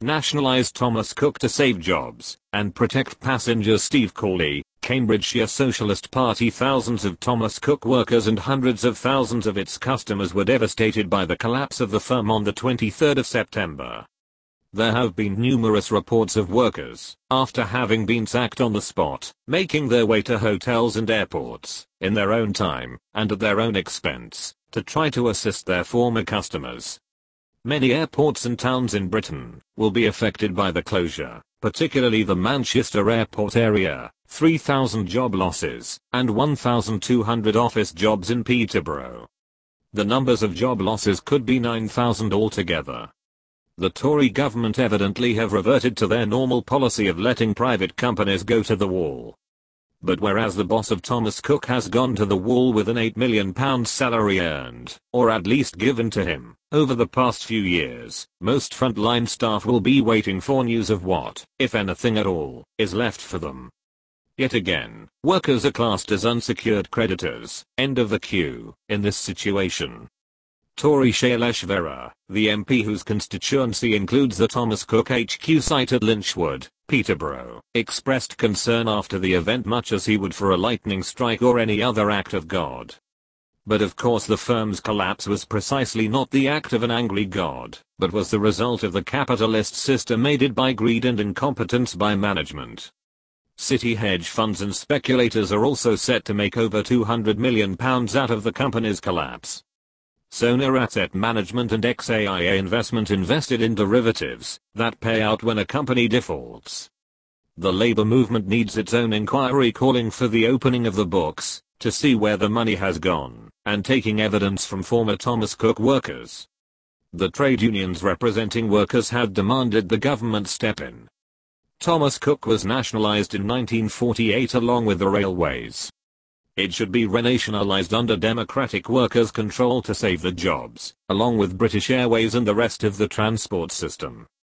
nationalised Thomas Cook to save jobs and protect passengers. Steve Cawley, Cambridgeshire Socialist Party. Thousands of Thomas Cook workers and hundreds of thousands of its customers were devastated by the collapse of the firm on the 23rd of September. There have been numerous reports of workers, after having been sacked on the spot, making their way to hotels and airports, in their own time, and at their own expense, to try to assist their former customers. Many airports and towns in Britain will be affected by the closure, particularly the Manchester airport area, 3,000 job losses, and 1,200 office jobs in Peterborough. The numbers of job losses could be 9,000 altogether. The Tory government evidently have reverted to their normal policy of letting private companies go to the wall. But whereas the boss of Thomas Cook has gone to the wall with an £8 million salary earned, or at least given to him, over the past few years, most frontline staff will be waiting for news of what, if anything at all, is left for them. Yet again, workers are classed as unsecured creditors, end of the queue, in this situation. Tory Shailesh Vera, the MP whose constituency includes the Thomas Cook HQ site at Lynchwood, Peterborough, expressed concern after the event much as he would for a lightning strike or any other act of God. But of course the firm's collapse was precisely not the act of an angry God, but was the result of the capitalist system aided by greed and incompetence by management. City hedge funds and speculators are also set to make over £200 million out of the company's collapse. Sonar Asset Management and XAIA Investment invested in derivatives that pay out when a company defaults. The Labour movement needs its own inquiry calling for the opening of the books to see where the money has gone and taking evidence from former Thomas Cook workers. The trade unions representing workers have demanded the government step in. Thomas Cook was nationalised in 1948 along with the railways. It should be renationalised under democratic workers' control to save the jobs, along with British Airways and the rest of the transport system.